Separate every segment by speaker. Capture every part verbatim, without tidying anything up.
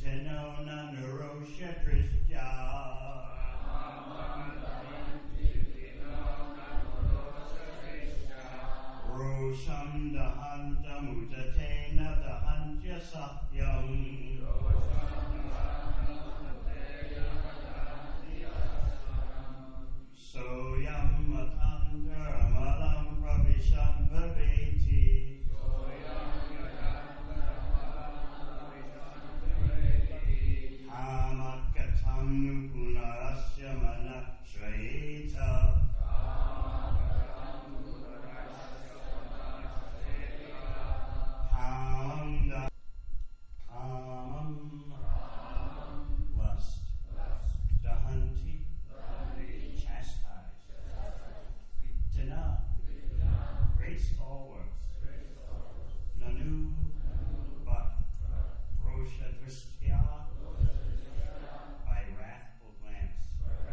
Speaker 1: Tenona Nerosha Trishya. Rosham Dahanta Mutatena Dahantya Sahyam. Soyam Matanta Amalam Pravisham Bhaveti. Hamakatam Punarasya Mana Shrayeta. Kamam Kamam Lust Dahanti Chastise Pitana Grace all works Nanu But Rosha Dristya by wrathful glance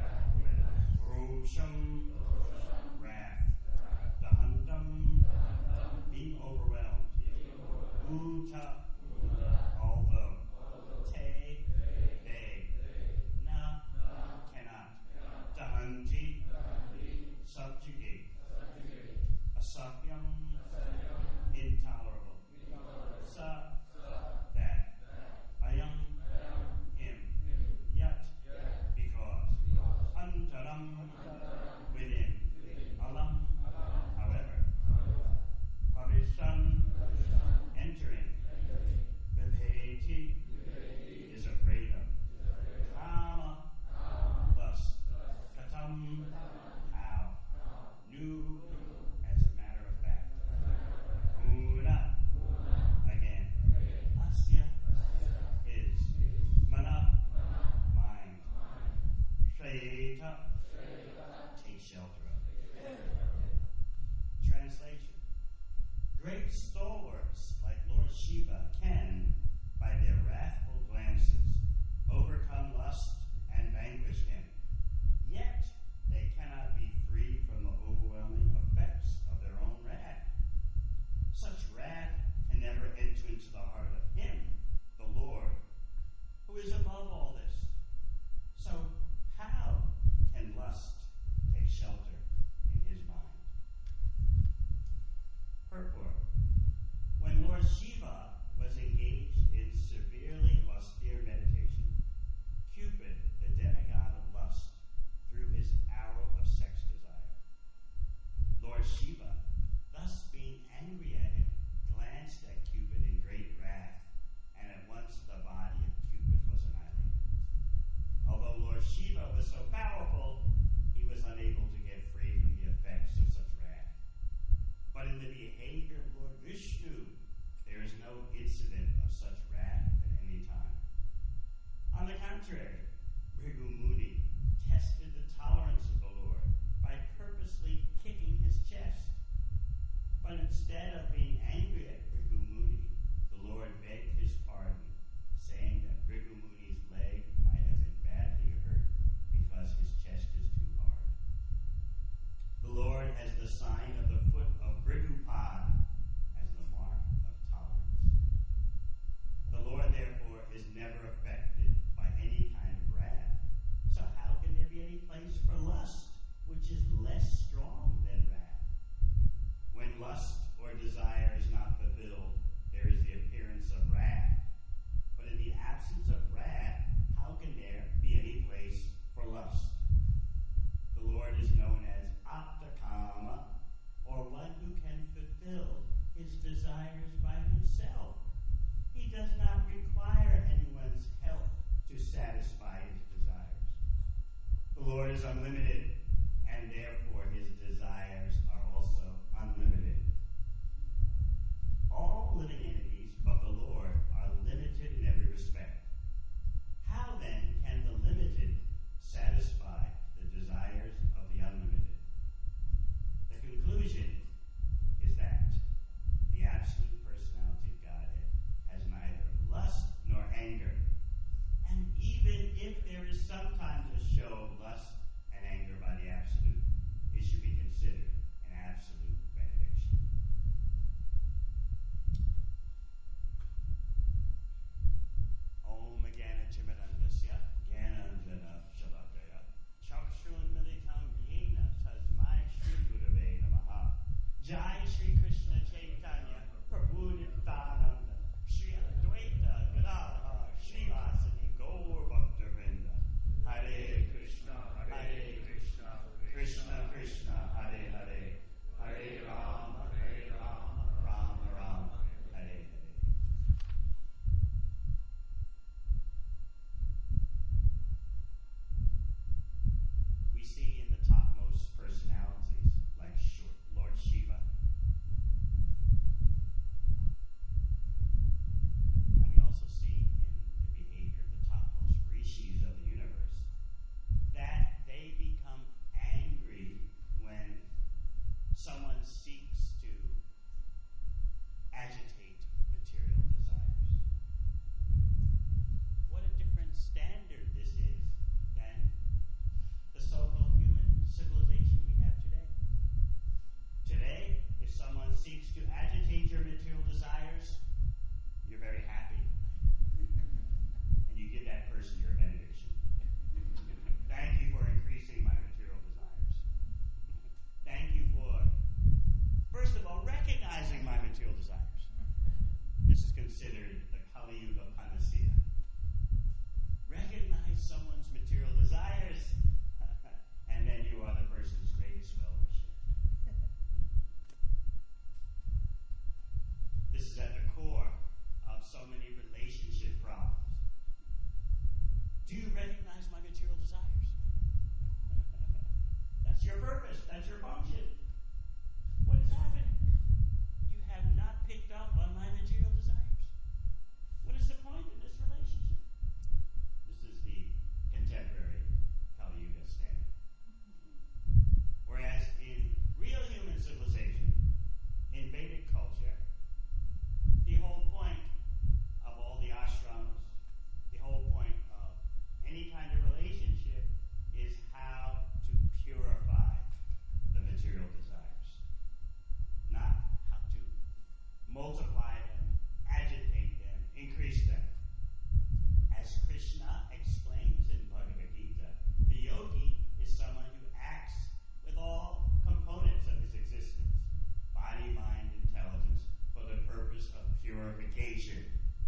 Speaker 1: Rosham Wrath Dahantam being overwhelmed Uta although Te they Na cannot Dahanti subjugate Asakyam intolerable Sa that Ayam him Yat because Antaram within Alam however Pavishan entering Vibheti is afraid of Kama thus Katam how Nu as a matter of fact Una again Asya is Mana mind Shayeta take shelter of. Translation. Great stalwarts like Lord Shiva can, by their wrathful glances, overcome lust and vanquish him. Yet they cannot be free from the overwhelming effects of their own wrath. Such wrath can never enter into the heart of him, the Lord, who is above all this. So how can lust take shelter in his mind? Purport. When Lord Shiva was engaged in severely austere meditation, Cupid, the demigod of lust, threw his arrow of sex desire. Lord Shiva, thus being angry at him, glanced at Cupid in great wrath, and at once the body of Cupid was annihilated. Although Lord Shiva was so powerful, he was unable to get free from the effects of such wrath. But in the behavior of Lord Vishnu, there is no incident of such wrath at any time. On the contrary, Bhrigu Muni tested the tolerance of the Lord by purposely kicking his chest. But instead of being angry at Bhrigu Muni, the Lord begged his pardon, saying that Bhrigu Muni's leg might have been badly hurt because his chest is too hard. The Lord has the sign of the foot of Bhrigupad as the mark of tolerance. The Lord, therefore, is never affected by any kind of wrath. So how can there be any place for lust, which is less strong than wrath? When lust or desire is not fulfilled, there is the appearance of wrath. But in the absence of wrath, how can there be any place for lust? The Lord is known as Aptakama, or one who can fulfill his desires by himself. He does not require anyone's help to satisfy his desires. The Lord is unlimited, and therefore his desires are also unlimited. All living entities but the Lord are limited in every respect. How then can the limited satisfy the desires of the unlimited? The conclusion is that the absolute personality of Godhead has neither lust nor anger. And even if there is sometimes a show of lust and anger by the absolute, it should be considered an absolute benediction. Om again. Jai Shri Krishna Chaitanya Prabhu Nityananda Shri Advaita Gadadhar Srivasadi Gaur Bhaktivinoda Hare Krishna Hare Krishna Krishna Krishna Hare Hare Hare Rama Hare Rama Rama Rama Hare Hare. We see in the topmost personalities like Lord Shiva, and we also see in the behavior of the topmost rishis of the universe that they become angry when someone seeks to agitate material desires. What a different standard this is than the so-called human civilization we have today. Today, if someone seeks to agitate your material desires, you're very happy. And you give that person your benediction. Thank you for increasing my material desires. Thank you for, first of all, recognizing my material desires. This is considered the Kali Yuga panacea. Recognize someone's material desires, and then you are the person's greatest well-wisher. This is at the core of so many relationship problems. Do you recognize my material desires? That's your purpose. That's your function. What has happened? You have not picked up on my material desires. What is the point in this relationship? This is the contemporary Kali Yuga standard. Whereas in real human civilization, in Vedic culture, the whole point of all the ashramas, the whole point of any kind of relationship is how to purify the material desires, not how to multiply them, agitate them, increase them. As Krishna explains in Bhagavad Gita, the yogi is someone who acts with all components of his existence, body, mind, intelligence, for the purpose of purification.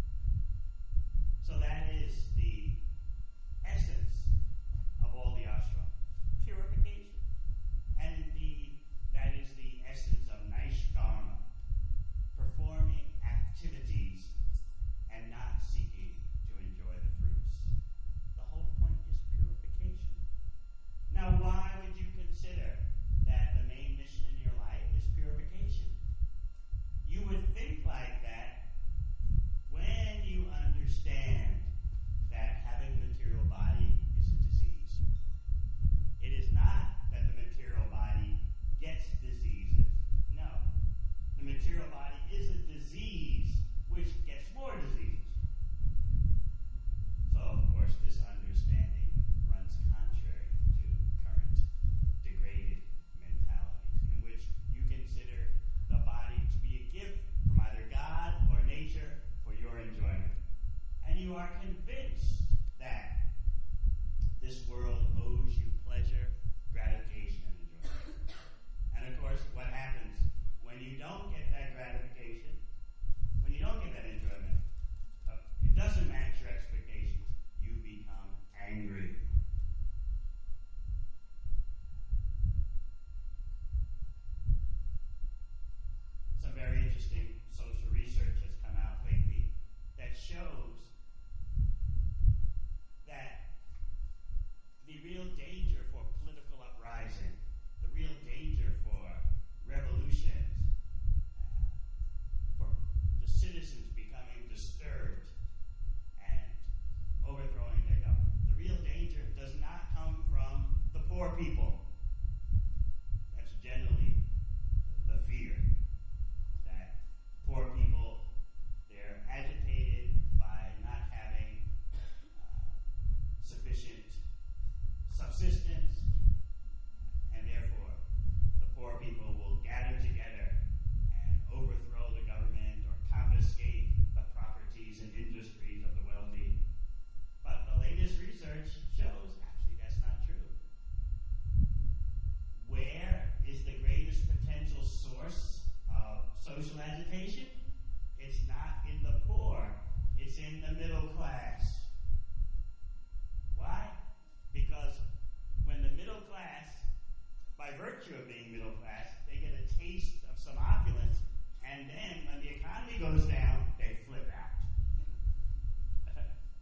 Speaker 1: So that is the essence of all the ashram, purification. And indeed, that is the essence of Naishkarma, performing activities and not seeking to enjoy the fruits. The whole point is purification. Now, why would you consider that the main mission in your life is purification? You would think like that when you understand that having a material body is a disease. It is not that the material body gets diseases. No. The material body is a disease which gets more diseases. So, of course, this understanding runs contrary to current degraded mentalities, in which you consider the body to be a gift from either God or nature for your enjoyment. And you are convinced that this world owes you pleasure, gratification, and enjoyment. And of course, what happens when you don't get that gratification, when you don't get that enjoyment, uh, it doesn't match your expectations, you become angry. Some very interesting social research has come out lately that shows that the real danger for political uprising, the real danger for revolutions, uh,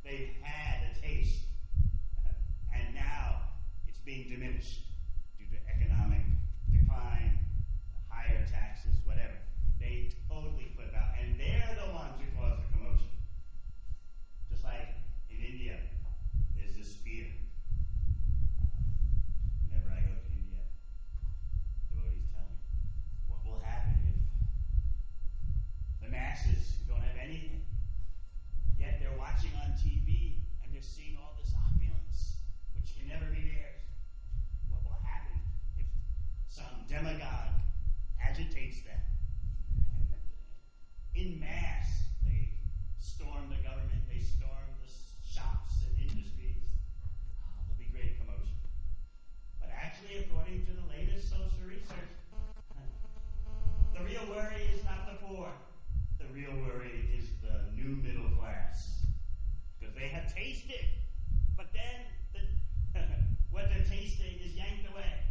Speaker 1: They've had a taste. And now it's being diminished due to economic decline, higher taxes, whatever. They totally flip out. And they're the ones who cause the commotion. Just like in India, there's this fear. Whenever I go to India, devotees tell me, what will happen if the masses who don't have anything, yet they're watching on T V and they're seeing all this opulence, which can never be theirs. What will happen if some demagogue agitates them? In mass, they storm the government, they storm the shops and industries. Oh, there'll be great commotion. But actually, according to the latest social research, the real worry is not the poor. The real worry is the new middle class. Because they have tasted, but then the, what they're tasting is yanked away.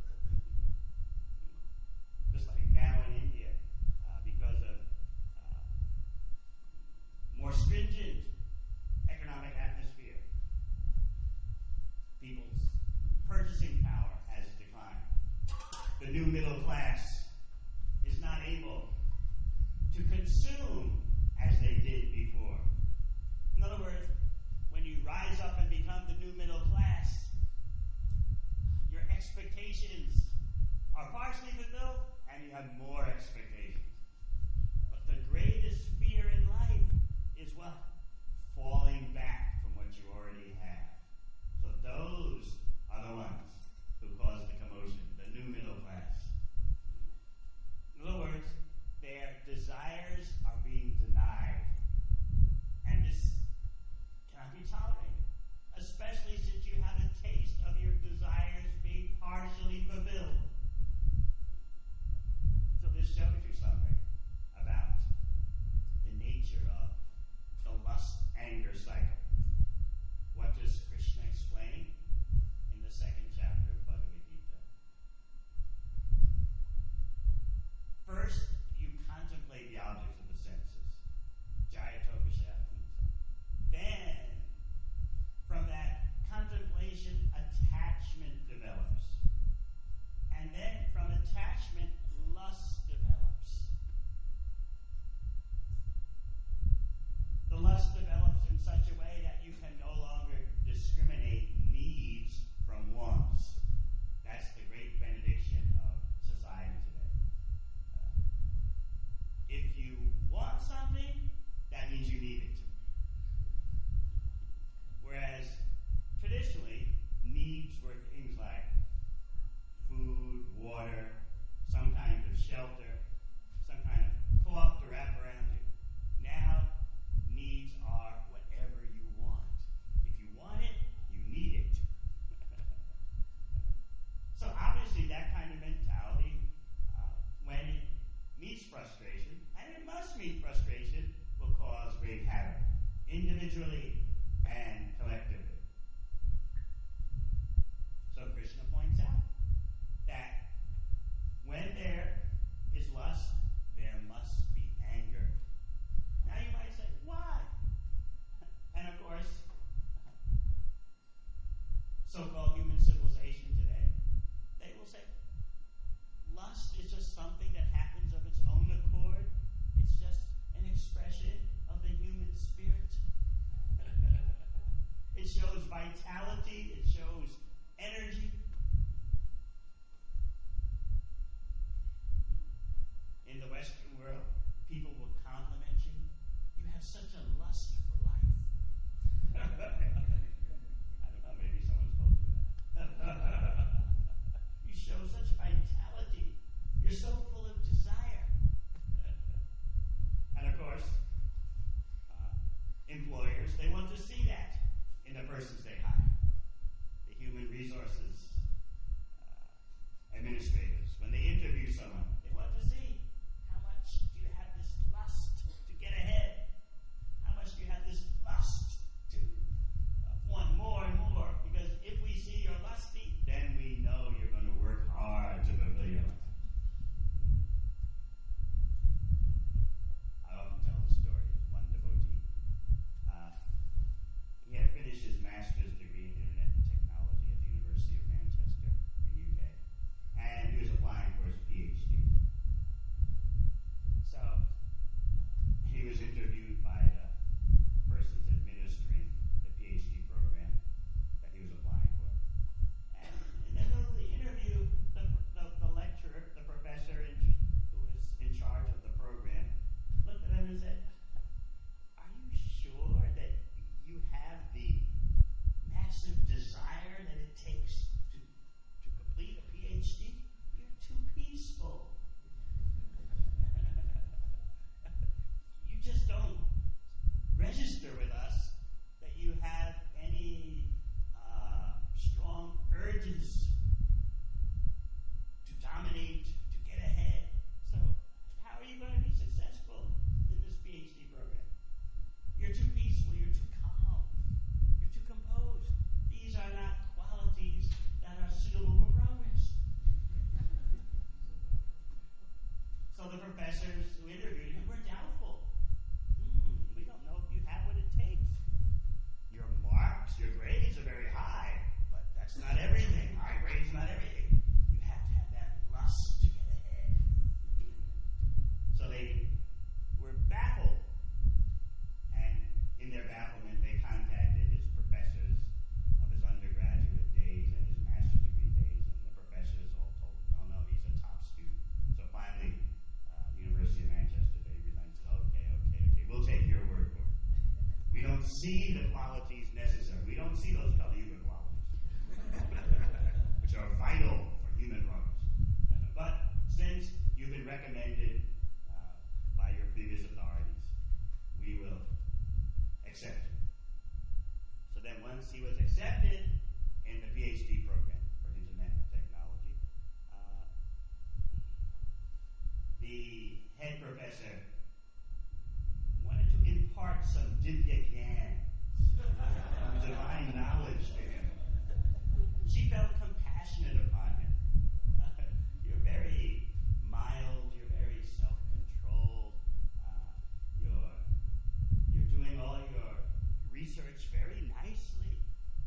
Speaker 1: Just like now in India, uh, because of uh, more stringent economic atmosphere, people's purchasing power has declined. The new middle class is not able to consume as they did before. In other words, when you rise up and become the new middle class, your expectations are partially fulfilled and you have more expectations. But the greatest fear in life is what? Falling back from what you already have. So those are the ones who cause the commotion, the new middle class. In other words, their desires are being denied. And this cannot be tolerated, especially since you have a taste of your desires being partially fulfilled. So this shows you something about the nature of the lust-anger cycle. What does Krishna explain in the second chapter of Bhagavad Gita? First, you contemplate the objects of the senses. Jayatokashaya Punsa. Then, from that contemplation, attachment develops. And then, from attachment, lust develops. The lust develops in such a way that you can no longer discriminate needs from wants. That's the great benediction of society today. Uh, if you want something, that means you need it. Whereas traditionally, needs were things like food, water, some kind of shelter, some kind of cloth to wrap around you. Now, needs are whatever you want. If you want it, you need it. So obviously that kind of mentality, uh, when it meets frustration, and it must meet frustration, will cause great havoc, individually and collectively. So Krishna points out that when there is lust, there must be anger. Now you might say, why? And of course, so-called human civilization today, they will say, lust is just something that happens of its own accord. It's just an expression of the human spirit. It shows vitality. It shows energy. In the Western world, people will compliment you. You have such a lust for life. I don't know, maybe someone's told you that. You show such vitality. You're so full of desire. And of course, uh, employers, they want to see that in the persons they hire. The human resources uh, administrators, when they interview someone, they want to see how much do you have this lust to get ahead? How much do you have this lust to uh, want more and more? Because if we see you're lusty, then we know you're going to work hard to fulfill your life. I often tell the story of one devotee. Uh, don't see the qualities necessary. We don't see those Kali-yuga qualities, which are vital for human runners. But since you've been recommended uh, by your previous authorities, we will accept him. So then once he was accepted in the PhD program for his nanotechnology, uh, the head professor wanted to impart some divya gyan, divine knowledge to him. She felt compassionate upon him. Uh, you're very mild, you're very self-controlled, uh, you're, you're doing all your research very nicely.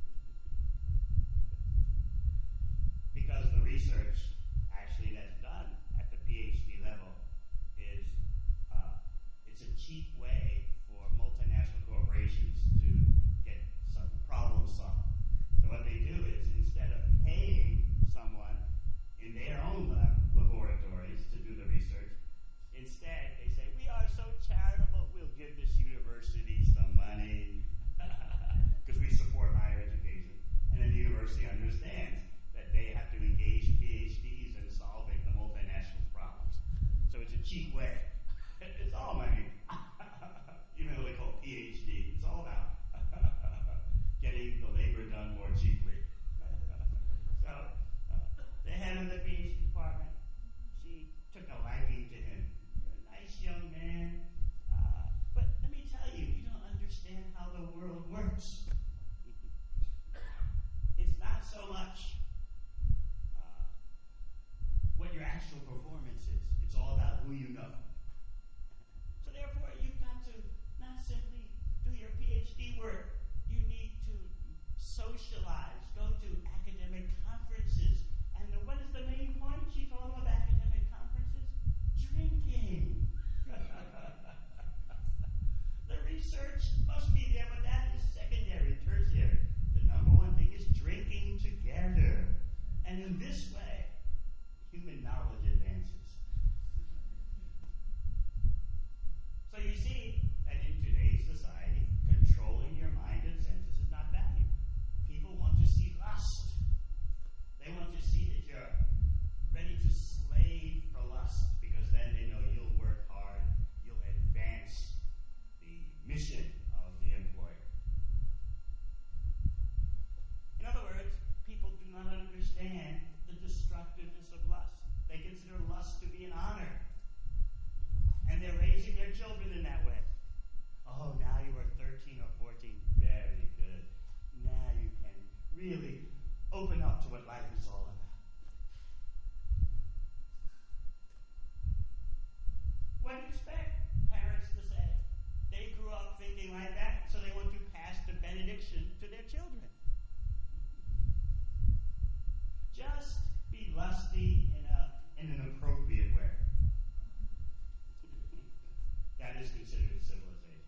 Speaker 1: Because the research actually that's done at the PhD level is uh, it's a cheap way for multinational corporations to get some problem solved. So what they do is instead of paying someone in their own lab laboratories to do the research, instead they say, we are so charitable, we'll give this university some money because we support higher education. And then the university understands that they have to engage PhDs in solving the multinationals' problems. So it's a cheap way. It's all money. Even though they call it PhD, it's all about getting the labor done more cheaply. So uh, the head of the PhD department, she took a liking to him. You're a nice young man, uh, but let me tell you, you don't understand how the world works. It's not so much uh, what your actual performance is. It's all about who you know. So therefore, you've got to not simply do your PhD work. You need to socialize, go to academic conferences. And what is the main point, she told him, of academic conferences? Drinking. The research must be there, but that is secondary, tertiary. The number one thing is drinking together. And in this way, human knowledge advances. So you see that in today's society, controlling your mind and senses is not valued. People want to see lust. They want to see that you're ready to slave for lust, because then they know you'll work hard, you'll advance the mission of the employer. In other words, people do not understand the destructiveness of lust. They consider lust to be an honor. And they're raising their children in that way. Oh, now you are thirteen or fourteen. Very good. Now you can really open up to what life is all about. What do you expect parents to say? They grew up thinking like that, so they want to pass the benediction to their children. Just be lusty in, a, in an appropriate way. That is considered civilization.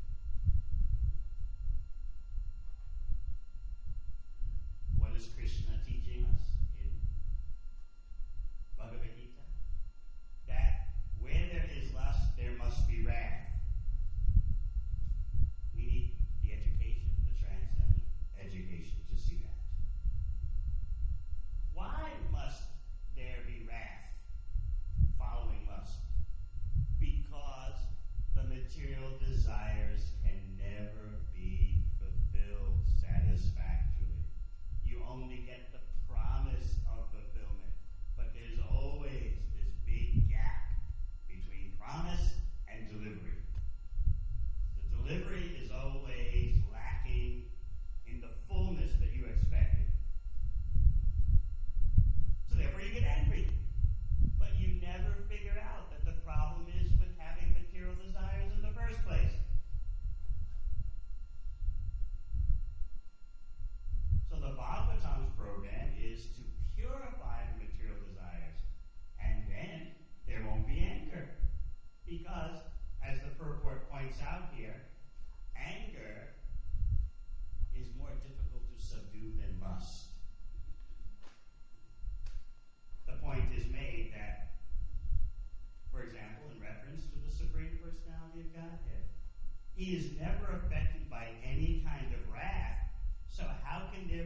Speaker 1: What is Krishna teaching us in Bhagavad Gita? That where there is lust, there must be wrath. We need the education, the transcendent education to see that. Why must there be wrath following lust? Because the material desires can never be fulfilled satisfactorily. You only get the promise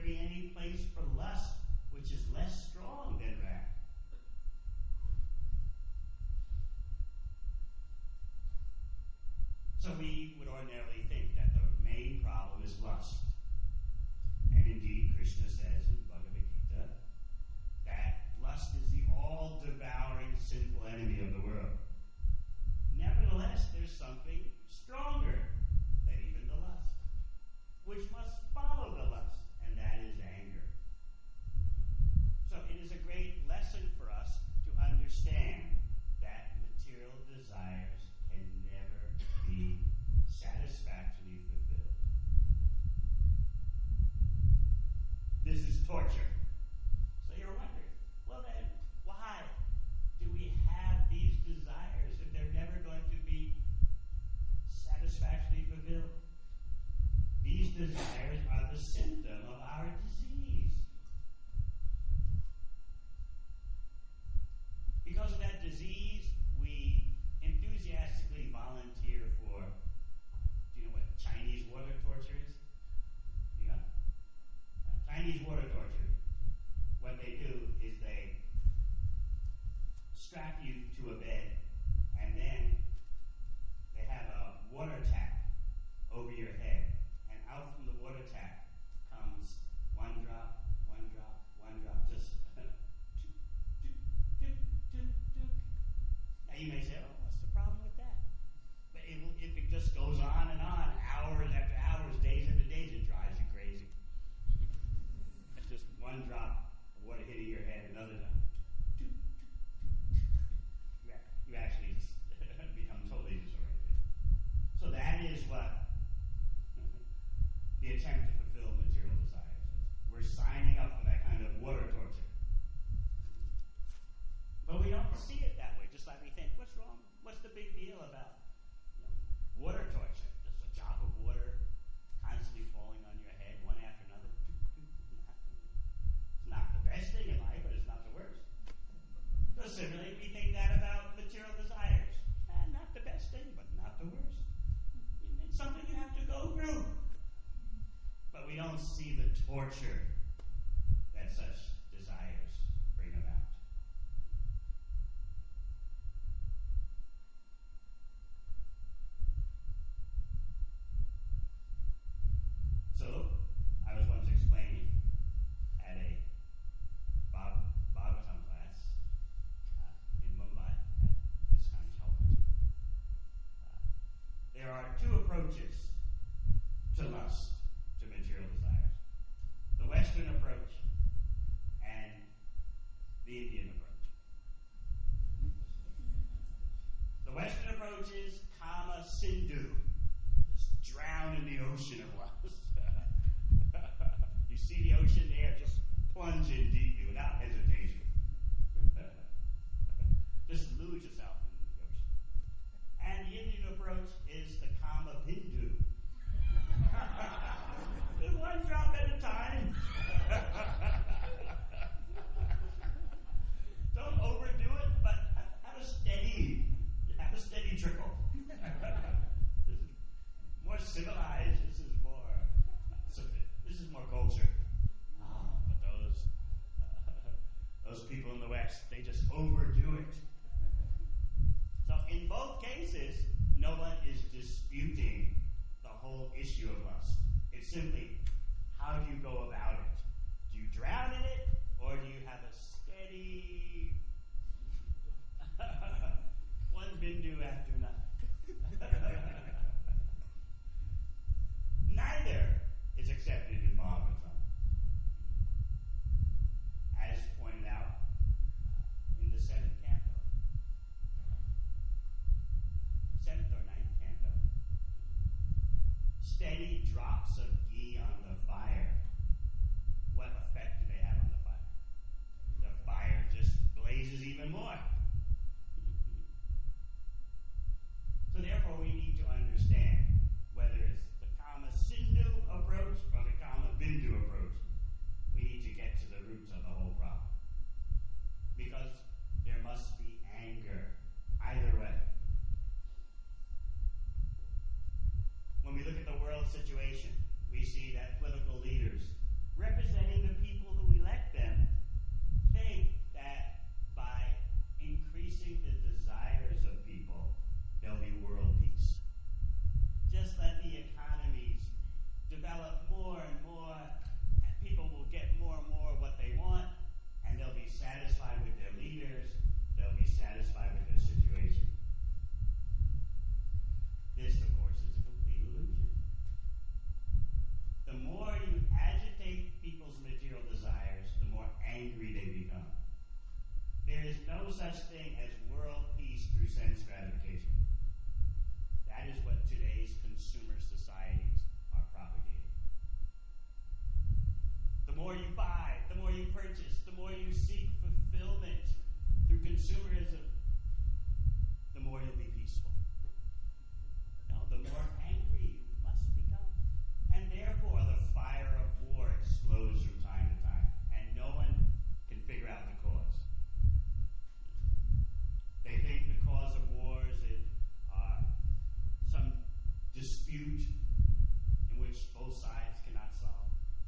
Speaker 1: be any place for lust which is less strong than wrath. So we would ordinarily think that the main problem is lust. And indeed, Krishna says in Bhagavad Gita that lust is the all-devouring sinful enemy of the world. Nevertheless, there's something stronger than even the lust, which must follow the lust, and that is anger. So it is a great lesson for us to understand that material desires can never be satisfactorily fulfilled. This is torture. So you're wondering, well then, why do we have these desires if they're never going to be satisfactorily fulfilled? These desires are the symptom of our disease. Because of that disease, we enthusiastically volunteer for, do you know what Chinese water torture is? Yeah? Uh, Chinese water torture. What they do is they strap you to a bed, and then they have a water tap over your head, and out from the water tap comes one drop, one drop, one drop, just toot, toot, toot, toot, toot. Now you may say, oh, what's the problem with that? But it, if it just goes on and on, hours after hours, days after days, it drives you crazy. It's just one drop of water hitting your head, another drop. Toot, toot, toot, toot. You actually become totally disoriented. So that is what the attempt to fulfill material desires is. We're signing up for that kind of water torture. But we don't see it that way, just like we think, what's wrong? What's the big deal about you know, water torture? Just a drop of water constantly falling on your head, one after another. It's not the best thing in life, but it's not the worst. So similarly, we think that about material desires. Eh, not the best thing, but not the worst. It's something you have to go through. But we don't see the torture that such desires bring about. So, I was once explaining at a Bhag- Bhagavatam class uh, in Mumbai at ISKCON Chalpati. Uh, there are two approaches to lust, to material desires. The Western approach and the Indian approach. The Western approach is Kama Sindhu. Just drown in the ocean of lust. You see the ocean there, just plunge in deeply without hesitation. Just lose yourself in the ocean. And the Indian approach is the Kama Bindu. One drop at a time. Don't overdo it, but have a steady, have a steady trickle. This is more civilized. This is more. This is more culture. Oh, but those uh, those people in the West, they just overdo it. So in both cases, no one is disputing the whole issue of lust. It's simply, how do you go about it? Do you drown in it, or do you have a steady one bindu after another? Neither is accepted in Bhagavatam. As pointed out in the seventh canto, seventh or ninth canto, steady drops of ghee on the fire. What effect do they have on the fire? The fire just blazes even more. So therefore, we need to understand whether it's the Kama Sindhu approach or the Kama Bindu approach. We need to get to the roots of the whole problem. Because there must be anger either way. When we look at the world situation, we see that get more and more what they want, and they'll be satisfied with their leaders, they'll be satisfied with their situation. This, of course, is a complete illusion. The more you agitate people's material desires, the more angry they become. There is no such thing as world peace through sense gratification. That is what today's consumer societies are propagating. The more you buy, the more you purchase, the more you seek fulfillment through consumerism, the more you'll be peaceful. No, the more angry you must become. And therefore, the fire of war explodes from time to time, and no one can figure out the cause. They think the cause of wars is uh, some dispute in which both sides cannot solve.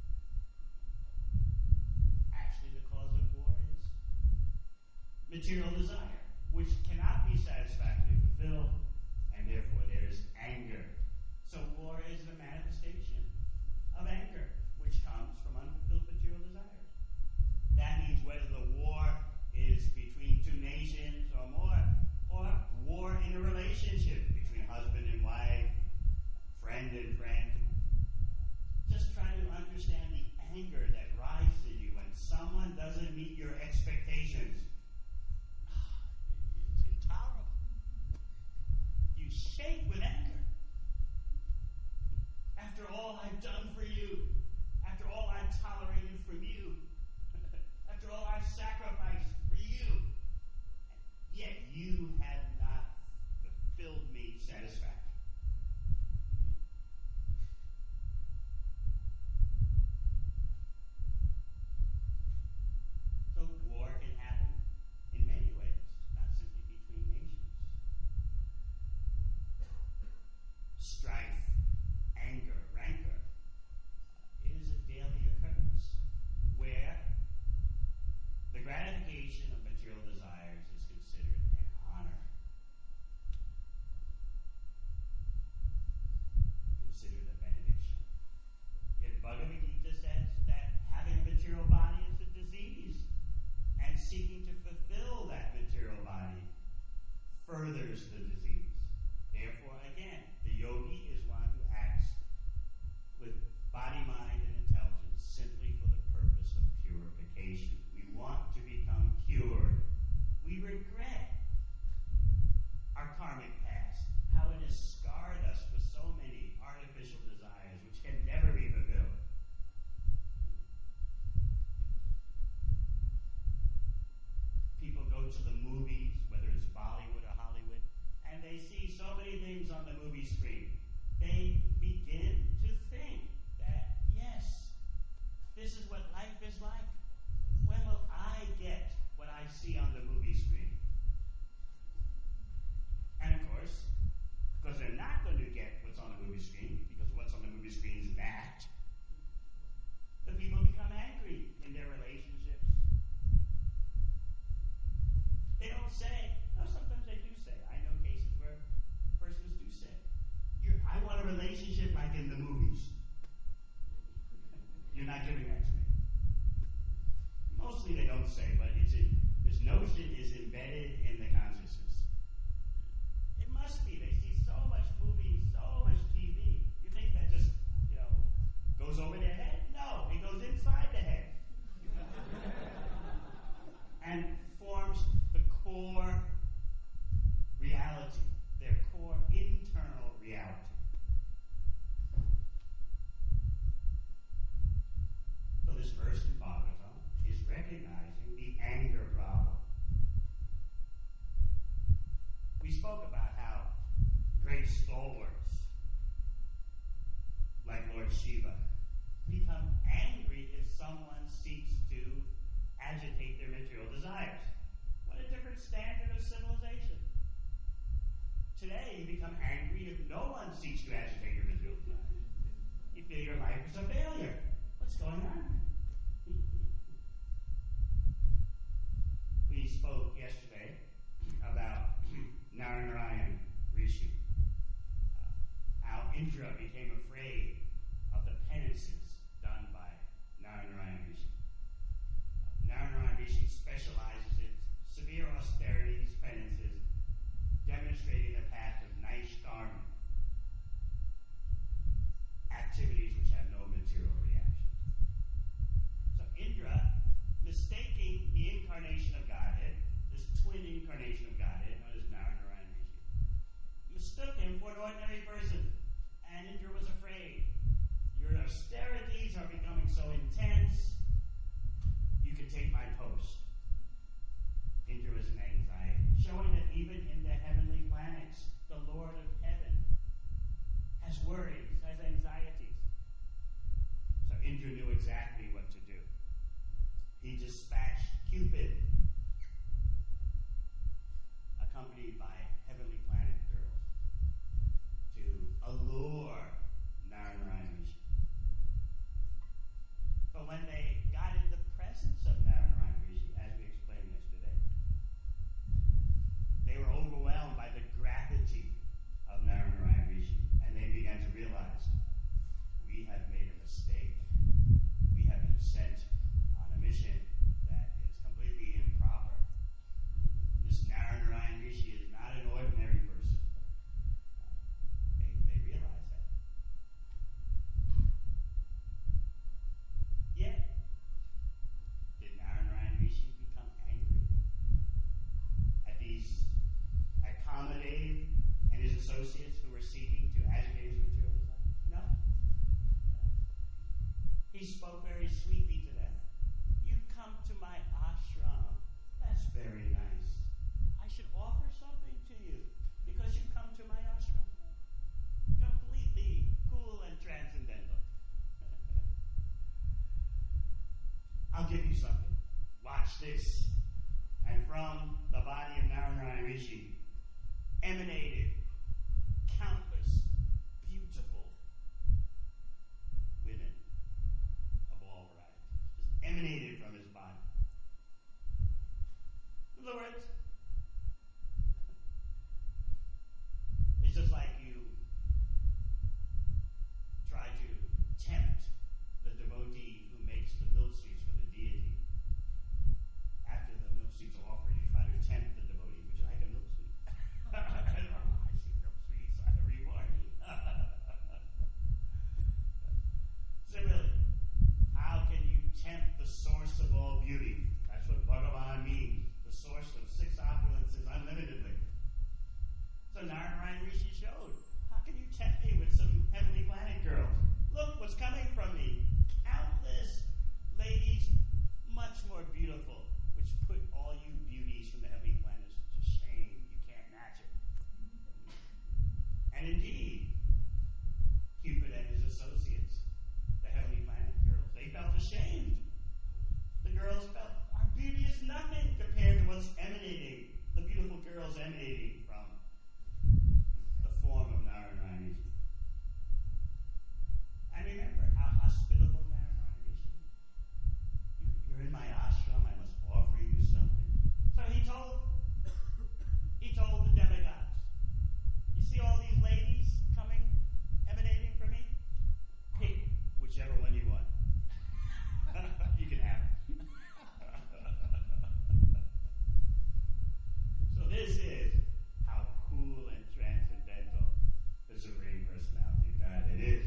Speaker 1: Actually, the cause of war is material desire, which cannot be satisfactorily fulfilled, and therefore there is anger. So war is the manifestation of anger, which comes from unfulfilled material desires. That means whether the war is between two nations or more, or war in a relationship between husband and wife, friend and friend. Just try to understand the anger that rises in you when someone doesn't meet your expectations. It's intolerable. You shake with anger. After all I've done for you, after all I've tolerated from you, after all I've sacrificed for you, yet you have not fulfilled me satisfactorily. So war can happen in many ways, not simply between nations. Strife, anger, rancor, it is a daily occurrence where the gratification of material desires is considered an honor. Considered a benediction. Yet Bhagavad Gita says that having a material body is a disease, and seeking to fulfill that material body furthers the disease. Therefore, again, the yogi is one who acts with body, mind, and intelligence simply for the purpose of purification. We want to become cured. We regret our karmic past, how it has scarred us with so many artificial desires which can never be fulfilled. People go to the movies, whether it's Bollywood or Hollywood, and they see so many things on the movie screen. They begin to think that, yes, this is what life is like. When will I get what I see on the movie screen? And of course, because they're not going to get what's on the movie screen, because what's on the movie screen is an act, the people become angry in their relationships. They don't say, no, sometimes they do say. I know cases where persons do say, You're, I want a relationship like in the movies. You're not giving that to me. Mostly they don't say, but it's in, this notion is embedded in the consciousness. It must be. They see so much movie, so much T V. You think that just, you know, goes over their head? No, it goes inside the head. And forms the core reality, their core internal reality. So this verse in Bhagavatam is recognizing the anger problem. We spoke about how great stalwarts, like Lord Shiva, become angry if someone seeks to agitate their material desires. What a different standard of civilization. Today, you become angry if no one seeks to agitate your material desires. You feel your life is a failure. What's going on? We spoke yesterday about Narayana Rishi, uh, how Indra became afraid of the penances done by Narayana Rishi. austerities are becoming so intense, you can take my post. Indra was in anxiety, showing that even in the heavenly planets, the Lord of heaven has worries, has anxieties. So Indra knew exactly what to do. He dispatched Cupid, accompanied by heavenly planet girls, to allure Narayana Rishi. But when they got in the presence of Narayana Rishi, as we explained yesterday, they were overwhelmed by the gravity of Narayana Rishi, and they began to realize, we have made a mistake. We have been sent on a mission that is completely improper. This Narayana Rishi is not an ordinary person. They, they realize that. Yet, did Narayana Rishi become angry at these, at Kamadev and his associates who were seeking to agitate his material desire? No. He spoke very sweetly to them. You've come to my ashram. That's very nice. I should offer something to you because you've come to my ashram. Completely cool and transcendental. I'll give you something. Watch this. And from the body of Narayana Rishi emanated countless beautiful women of all varieties. Just emanated from his body. In other words, it's just like you try to tempt the devotee who makes the milk sweets for the deity. After the milk sweets are offered, you try to tempt the devotee. Would you like a milk sweet? I see milk sweets every morning. Similarly, how can you tempt the source of all beauty? That's what Bhagavan means. The source of six opulences unlimitedly. So Narayana Rishi showed, how can you tempt me with some heavenly planet girls? Look what's coming from me. Countless ladies, much more beautiful, which put all you beauties from the heavenly planets to shame. You can't match it. And indeed, Cupid and his associates, the heavenly planet girls, they felt ashamed. The girls felt, our beauty is nothing compared to what's emanating, the beautiful girls emanating from the form of Narayana Rishi. And remember how hospitable Narayana Rishi is. You, you're in my ashram, I must offer you something. So he told, he told the demigods, you see all these ladies coming, emanating from me? Pick whichever one you want. You can have it. So this is how cool and transcendental the Supreme Personality of Godhead is.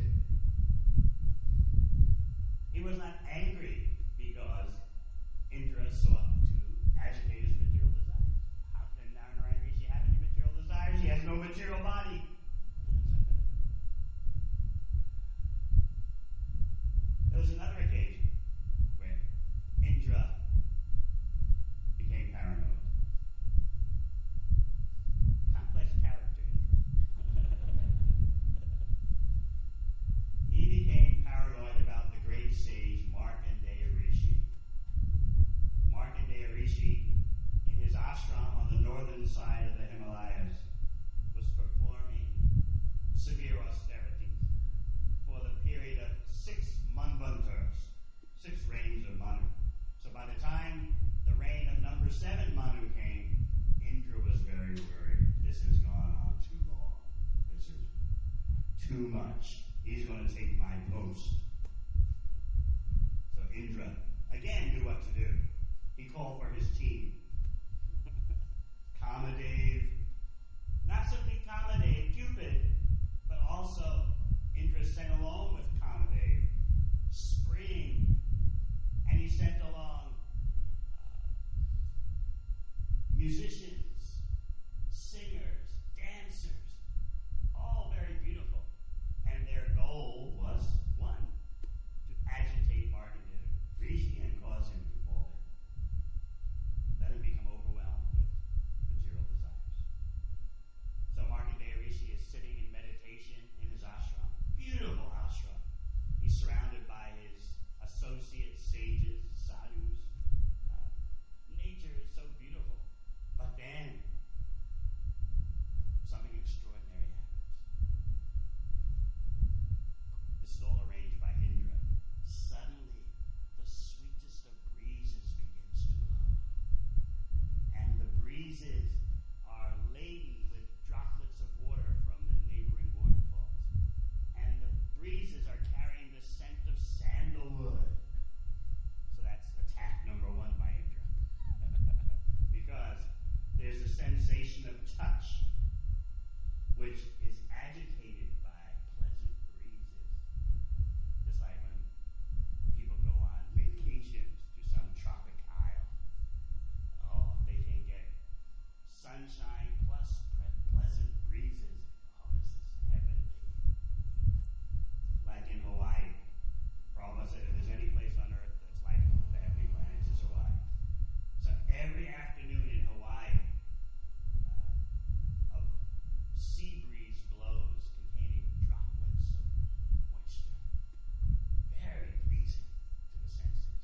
Speaker 1: He was not angry because Indra sought to agitate his material desires. How can Narayana Rishi have any material desires? He has no material body. There was another occasion where Indra became paranoid. Complex character, Indra. He became paranoid about the great sage Markandeya Rishi. Markandeya Rishi, in his ashram on the northern side of the Himalayas, was performing severe austerities for the period of six manvantars, six reigns of Manu. So by the time the reign of number seven Manu came, Indra was very worried. This has gone on too long. This is too much. He's going to take my post. So Indra, again, knew what to do. He called for his team. Kamadev, not simply Kamadev, Cupid, but also Indra sent along with Kamadev Spring, and he sent along uh, musicians, singers, dancers, all very beautiful. And their goal was one, sunshine plus pre- pleasant breezes. Oh, this is heavenly. Like in Hawaii. For all of us, if there's any place on earth that's like the heavenly planets, it's Hawaii. So every afternoon in Hawaii, uh, a sea breeze blows containing droplets of moisture. Very pleasing to the senses.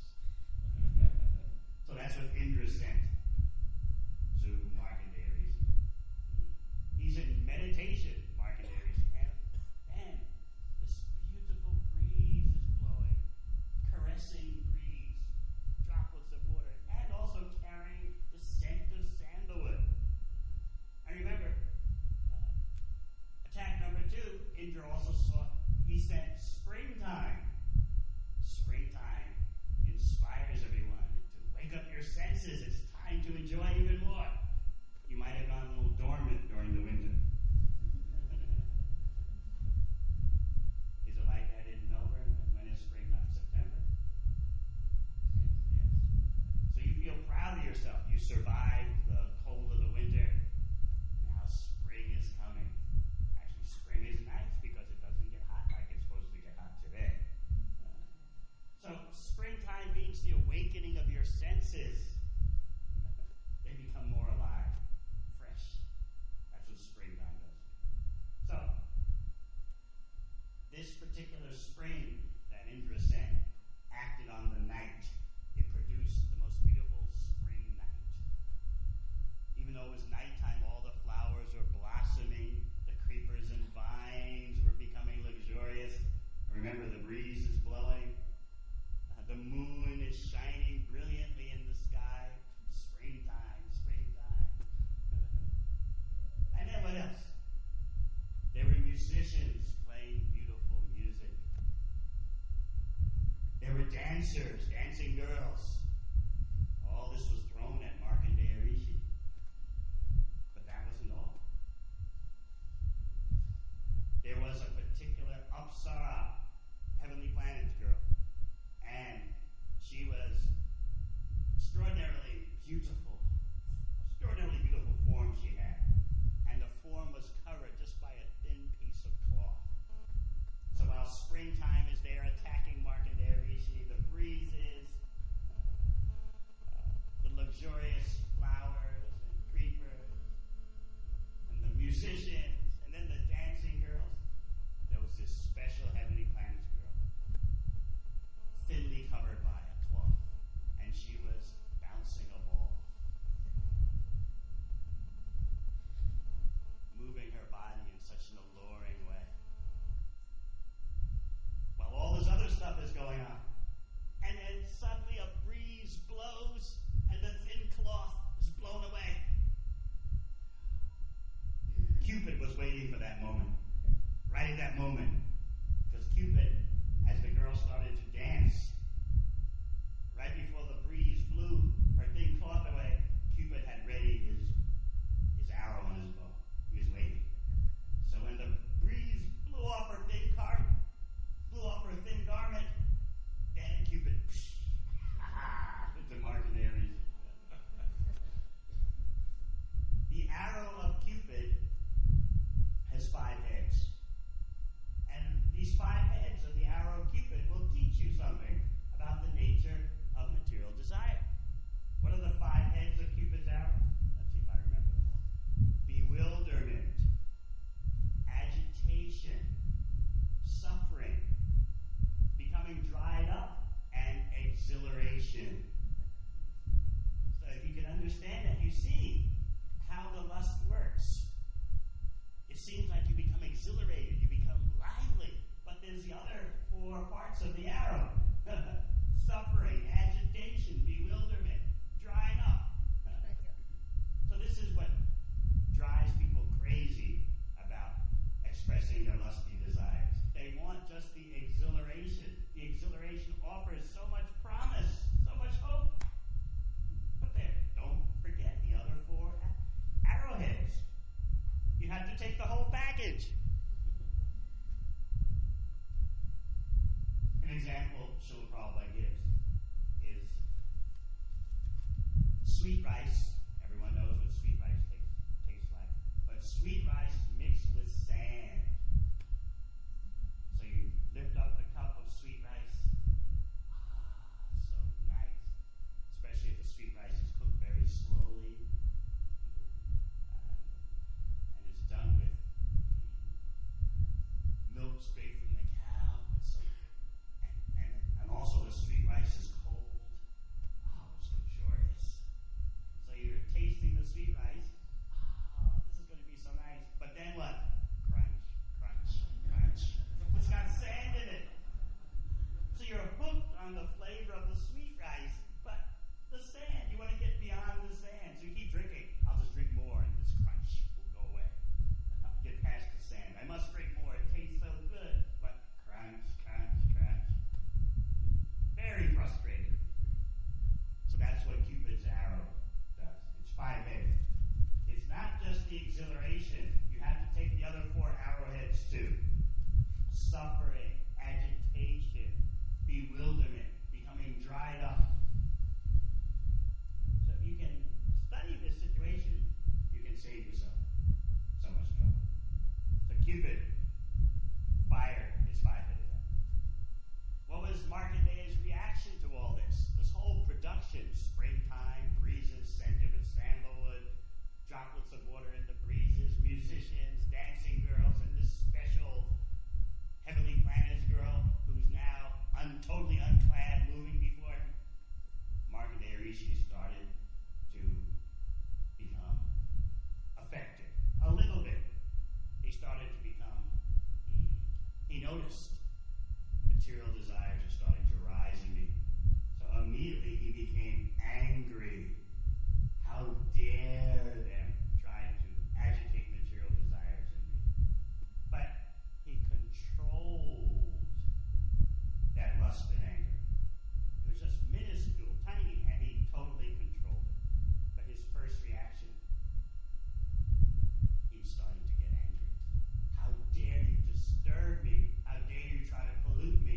Speaker 1: So that's what Indra sent to Markandeya Rishi. He's in meditation, Markandeya Rishi, and then this beautiful breeze is blowing, caressing breeze, droplets of water, and also carrying the scent of sandalwood. And remember, uh, attack number two, Indra also saw, he sent springtime. Springtime inspires everyone to wake up your senses. It's time to enjoy even more. You might have gone a little dormant during the winter. Is it like that in Melbourne? When is springtime? September? Yes. So you feel proud of yourself. You survived the cold of the winter, and now spring is coming. Actually, spring is nice because it doesn't get hot like it's supposed to get hot today. Uh, so springtime means the awakening of your senses. They become more alive, fresh. That's what springtime does. So, this particular spring that Indra sent acted on the night. It produced the most beautiful spring night. Even though it was nighttime, all the flowers were blossoming, the creepers and vines were becoming luxurious. Remember, the breeze is blowing. Uh, the moon is shining brilliantly in the sky. Springtime, springtime. And then what else? There were musicians playing beautiful music. There were dancers, dancing girls. All this was thrown at Markandeya Rishi. But that wasn't all. There was a particular Apsara, heavenly planets girl. And she was extraordinarily beautiful. Extraordinarily beautiful form she had. And the form was covered just by a thin piece of cloth. So while springtime is there attacking Markandeya Rishi, the breezes, uh, uh, the luxurious flowers and creepers, and the musicians, and then the dancing girls, there was this special heavenly planets girl, thinly covered by a cloth, and she was bouncing a ball, moving her body in such an alluring way. While all this other stuff is going on, and then suddenly a breeze blows, and the thin cloth is blown away. Cupid was waiting for that moment, right at that moment, because Cupid, as the girl started to dance, right before the breeze blew her thin cloth away, Cupid had ready his his arrow on his bow. He was waiting. So when the breeze blew off her thin cart, blew off her thin garment, then Cupid into Markandeya Rishi. The arrow of Cupid has five heads. And these five heads of the arrow of Cupid will teach you something about the nature of material desire. What are the five heads of Cupid's arrow? Let's see if I remember them all. Bewilderment, agitation, suffering, becoming dried up, and exhilaration. So if you can understand that, you see how the lust works. It seems like you become exhilarated, you become lively, but there's the other four parts of the arrow. Suffering, agitation, bewilderment, drying up. So this is what drives people crazy about expressing their lusty desires. They want just the exhilaration. The exhilaration offers so much promise, so much hope. But there, don't forget the other four arrowheads. You have to take the whole package. An example Srila Prabhupada gives is sweet rice. Everyone knows what sweet rice tastes but sweet rice mixed with sand. So you lift up the cup of sweet rice. Ah, so nice. Especially if the sweet rice is cooked very slowly. Um, and it's done with milk straight from the cow. It's so, and, and, and also the sweet rice is cold. Oh, it's luxurious. So you're tasting the sweet rice. Oh, this is going to be so nice. But then what? Crunch, crunch, crunch. It's got sand in it. So you're hooked on the flavor of the sweet rice, but the sand, you want to get beyond the sand. So you keep drinking. I'll just drink more and this crunch will go away. I'll get past the sand. I must drink more. It tastes so good. But crunch, crunch, crunch. Very frustrating. So that's what Cupid's arrow does. It's five-headed. It's not just the exhilaration. You have to take the other four arrowheads too. Suffering, agitation, bewilderment, becoming dried up. So if you can study this situation, you can save yourself so much trouble. So Cupid, fire is five-headed. What was Markandeya's reaction to all this? This whole production, springtime, breezes, scented with sandalwood, droplets of water in the breezes, musicians, dancing girls, and this special heavenly planets girl who's now un- totally unclad, moving before him. Markandeya Rishi started to become affected a little bit. He started to become, he noticed material desires are starting to rise in me. So immediately he became angry. How dare them try to agitate material desires in me? But he controlled that lust and anger. It was just minuscule, tiny, and he totally controlled it. But his first reaction, he was starting to get angry. How dare you disturb me? How dare you try to pollute me?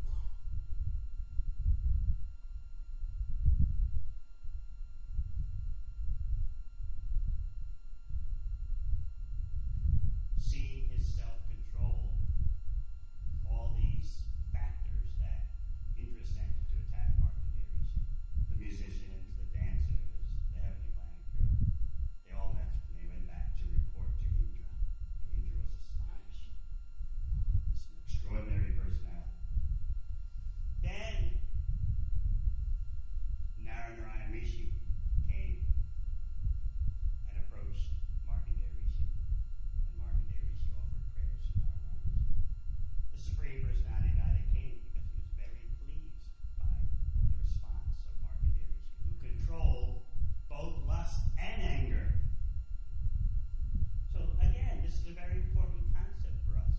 Speaker 1: Seeing his self-control, all these factors that Indra sent to attack Markandeya Rishi, the musicians, the dancers, the heavenly planet girl, they all left and they went back to report to Indra. And Indra was astonished. This is an extraordinary personality. Then Narayan Rishi came and approached Markandeya Rishi. And Markandeya Rishi offered prayers to Narayan Rishi. The Supreme Personality of Godhead came because he was very pleased by the response of Markandeya Rishi, who controlled both lust and anger. So again, this is a very important concept for us.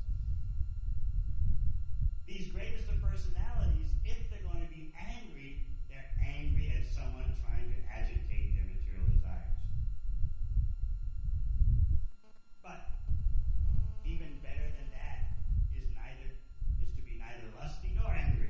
Speaker 1: These greatest of personalities, if they're going to be angry, they're angry at someone trying to agitate their material desires. But even better than that is neither is to be neither lusty nor angry.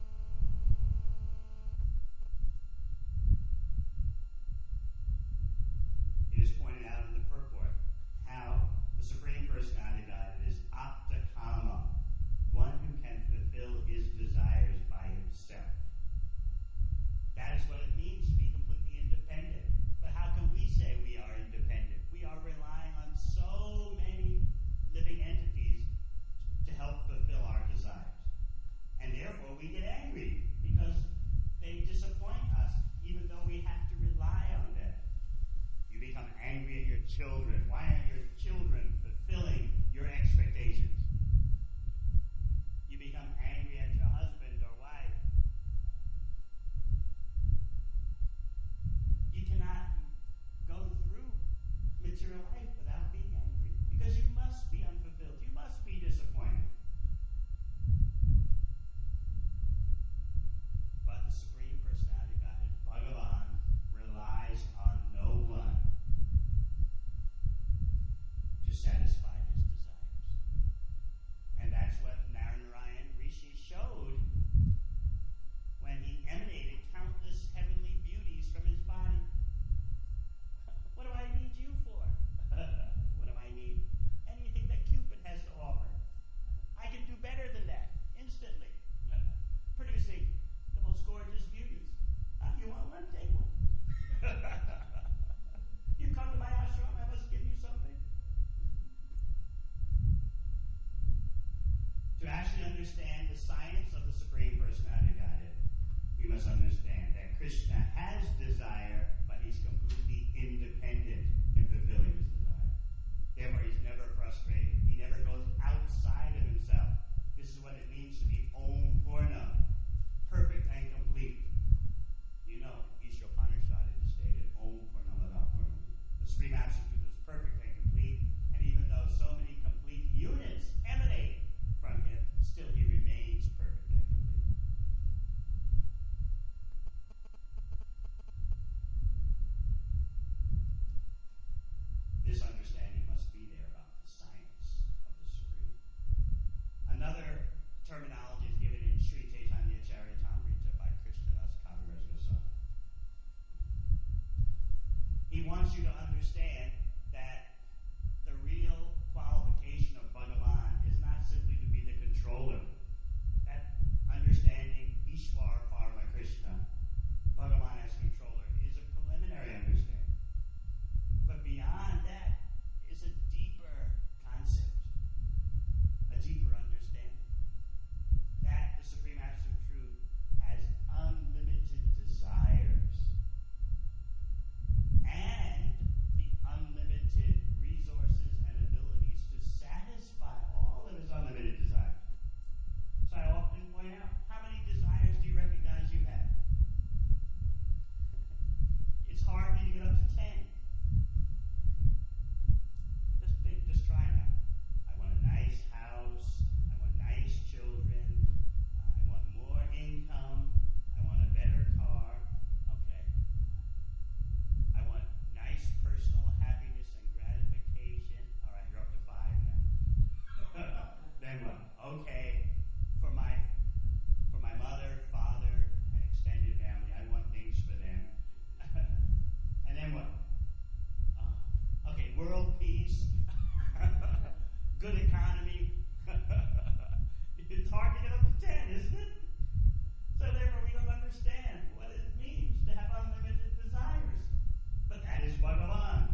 Speaker 1: It is pointed out in the purport how the Supreme Personality of Godhead is aptakama, one who can fulfill his desires by himself. That is what it means to be completely independent. But how can we say we are independent? We are relying on so many living entities to help fulfill our desires. And therefore we get angry because they disappoint us, even though we have to rely on them. You become angry at your children. Why aren't your children fulfilling your expectations? You become angry at your husband or wife. You cannot go through material life without being angry because you must be unfulfilled. You must be disappointed. But the Supreme Personality of Godhead, Bhagavan, relies on no one to satisfy his desires. And that's what Narayan Rishi showed when he emanated countless heavenly beauties from his body. What do I need you for? What am I understand the science of the Supreme Personality of Godhead, we must understand that Krishna has desire, but he's completely independent in fulfilling his desire. Therefore, he's never frustrated. He never goes outside of himself. This is what it means to be Om Purna, perfect and complete. You know, Ishra Upanishad is stated Om Purnamada Purnam. The Supreme Absolute Truth is perfect and complete, and even though so many complete units emanate from him, still he remains perfect and complete. This understanding must be there about the science of the Supreme. Another terminology is given in Sri Chaitanya Charitamrita by Krishnadas Kaviraj Goswami. He wants you to understand that the real qualification of Bhagavan is not simply to be the controller. That understanding, Ishwar Parama Krishna, Bhagavan as controller, is a preliminary understanding. But beyond that is a deeper concept, a deeper understanding. That the Supreme Absolute Truth has unlimited desires and the unlimited resources and abilities to satisfy all of his unlimited desires. So I often point out, how many desires do you recognize you have? It's hard for you to get up to ten. Just think, just try now. I want a nice house. I want nice children. I want more income. I want a better car. Okay. I want nice personal happiness and gratification. All right, you're up to five now. Then what? Okay. For my for my mother, father, and extended family, I want things for them. And then what? Uh, okay, world peace. Good economy. It's hard to get up to ten, isn't it? So therefore we don't understand what it means to have unlimited desires. But that is Bhagavan.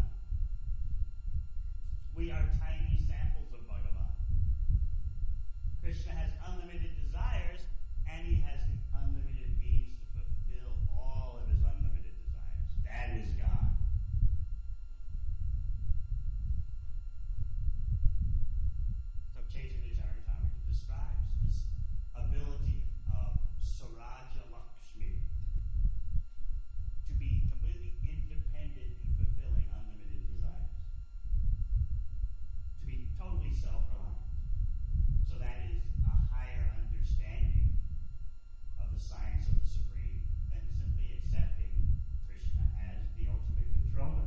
Speaker 1: We are tiny samples of Bhagavan. Krishna has unlimited desires, and he has the unlimited means to fulfill all of his unlimited desires. That is God. So Chaitanya Charitamrita describes this ability of Saraja Lakshmi to be completely independent in fulfilling unlimited desires, to be totally self-reliant. So that is a higher understanding of the science of the Supreme than simply accepting Krishna as the ultimate controller.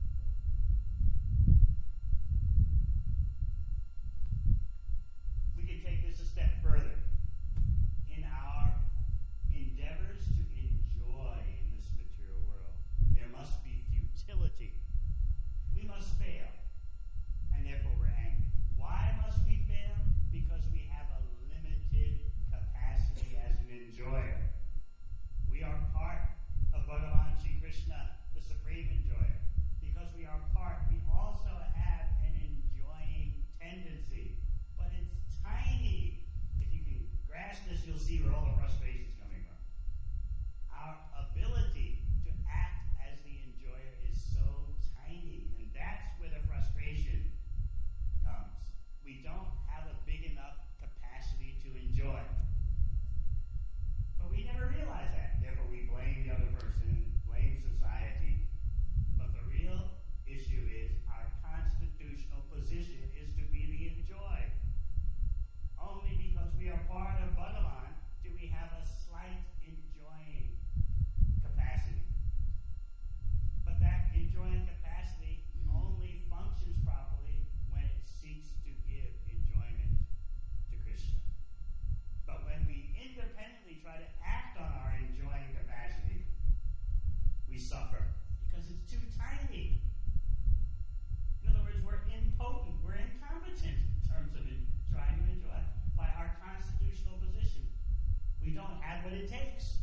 Speaker 1: We can take this a step further. In our endeavors to enjoy in this material world, there must be futility. We must fail, and therefore we're angry. Why must we fail? Because we have a limited capacity as an enjoyer. We are part of Bhagavan Sri Krishna, the Supreme Enjoyer. Because we are part, we also have an enjoying tendency. But it's tiny. If you can grasp this, you'll see where all the frustration is coming from. Our ability to act as the enjoyer is so tiny, and that's where the frustration comes. We don't have a big enough capacity to enjoy. But we never realize that. Therefore, we blame the other person, blame society. But the real issue is our constitutional position is to be the enjoyed. Only because we are part of Bhagavan do we have a slight enjoying capacity. But that enjoying capacity only functions properly when it seeks to give enjoyment to Krishna. But when we independently try to act on our enjoying capacity, we suffer because it's too tiny. In other words, we're impotent, we're incompetent in terms of it, trying to enjoy by our constitutional position. We don't have what it takes.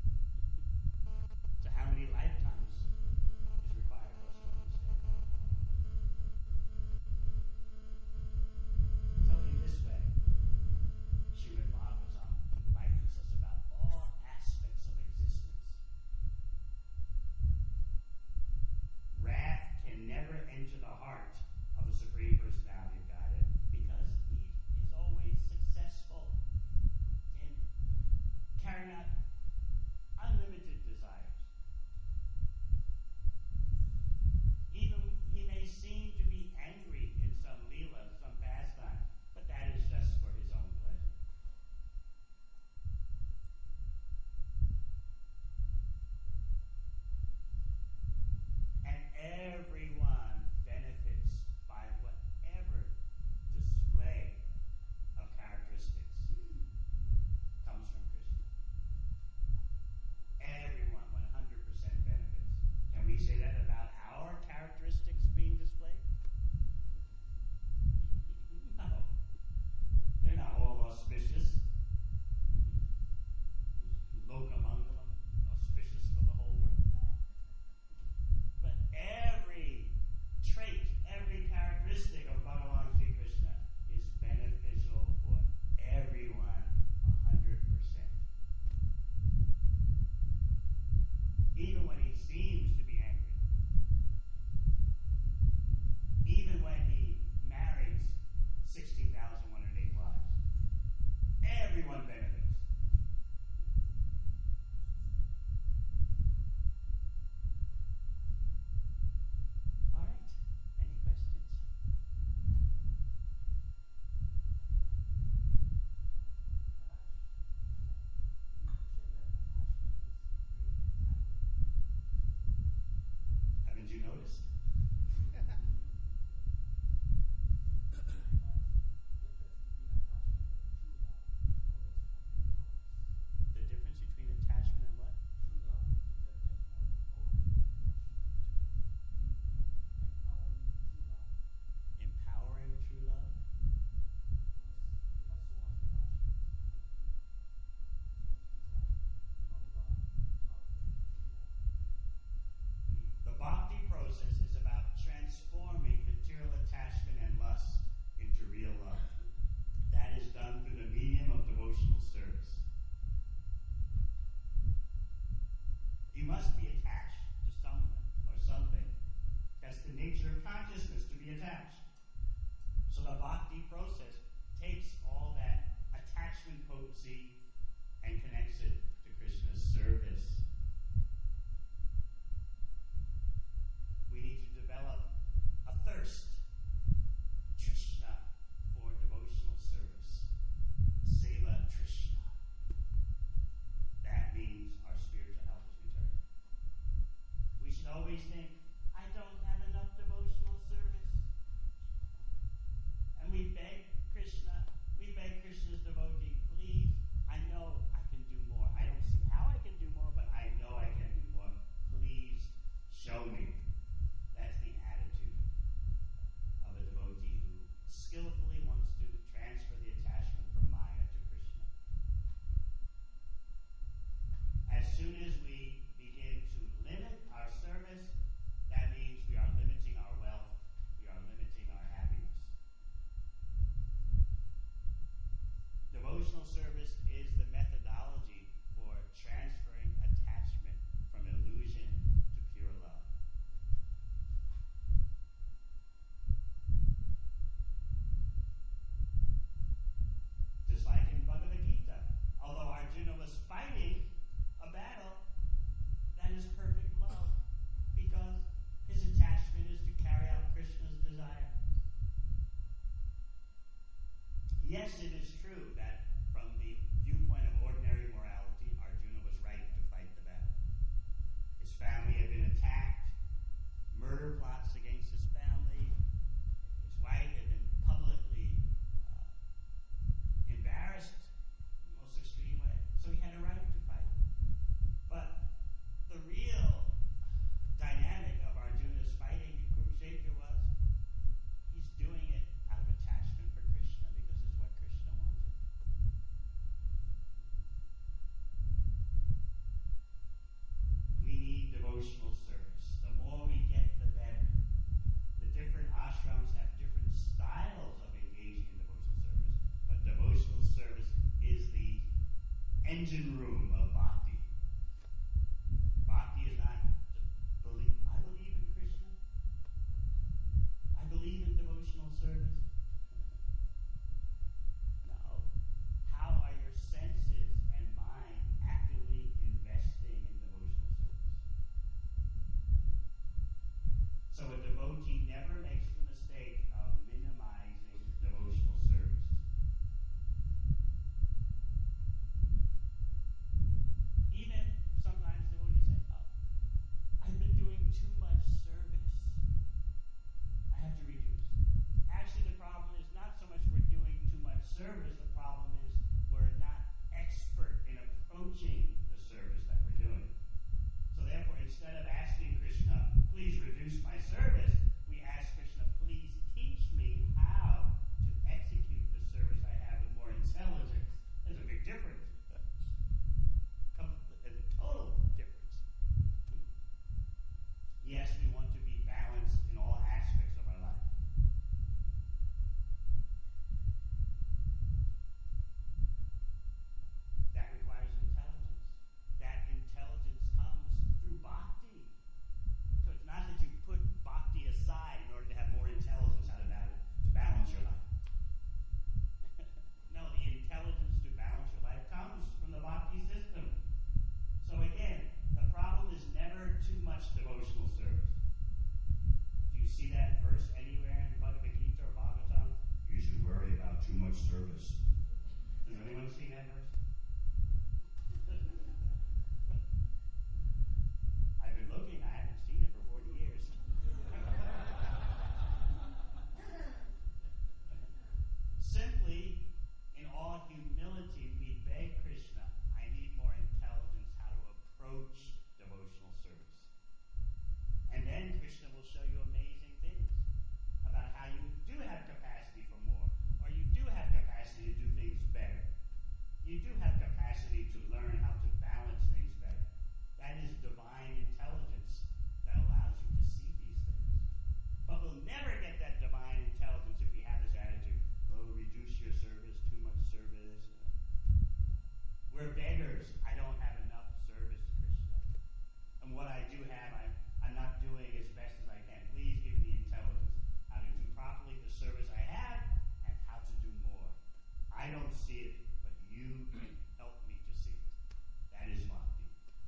Speaker 1: So how many lifetimes is required for us to understand? So in this way, Srimad even when he seems to be angry, even when he marries sixteen thousand one hundred eight wives. Everyone benefits. All right. Any questions? Haven't you noticed? The difference between attachment and what? Empowering true love? The bhakti process is about transforming material attachment and lust into real love. That is done through the medium of devotional service. You must be attached to someone or something. That's the nature of consciousness, to be attached. So the bhakti process takes all that attachment potency and connects it to Krishna's service. We need to develop a thirst, trishna, for devotional service. Seva trishna. That means our spiritual health is returning. We should always think, I don't have enough devotional service. And we beg Krishna, we beg Krishna's devotee, please, I know I can do more. I don't see how I can do more, but I know I can do more. Please show me. That's the attitude of a devotee who skillfully wants to transfer the attachment from Maya to Krishna. As soon as we begin to limit our service, that means we are limiting our wealth, we are limiting our happiness. Devotional service is the methodology for transferring attachment from illusion to pure love. Just like in Bhagavad Gita, although Arjuna was fighting a battle, that is perfect love, because his attachment is to carry out Krishna's desire. Yes, it is true that from the viewpoint of ordinary morality, Arjuna was right to fight the battle. His family had been attacked, murder plots against his family, his wife had been publicly uh, embarrassed in the most extreme way, so he had a right to fight. But the real dynamic of Arjuna's fighting in Kurukshetra was he's doing it out of attachment for Krishna because it's what Krishna wanted. We need devotional service. The more we get, the better. The different ashrams have different styles of engaging in devotional service, but devotional service is the engine room of bhakti. Bhakti is not just believe, I believe in Krishna. I believe in devotional service. No. How are your senses and mind actively investing in devotional service? So a devotee never makes the mistake of minimizing devotional service. you do have capacity to learn how to balance things better. That is divine intelligence that allows you to see these things. But we'll never get that divine intelligence if we have this attitude, oh, reduce your service, too much service. We're beggars. I don't have enough service, Krishna. And what I do have, I'm, I'm not doing as best as I can. Please give me the intelligence how to do properly the service I have and how to do more. I don't see it, but you help me to see it. That is bhakti.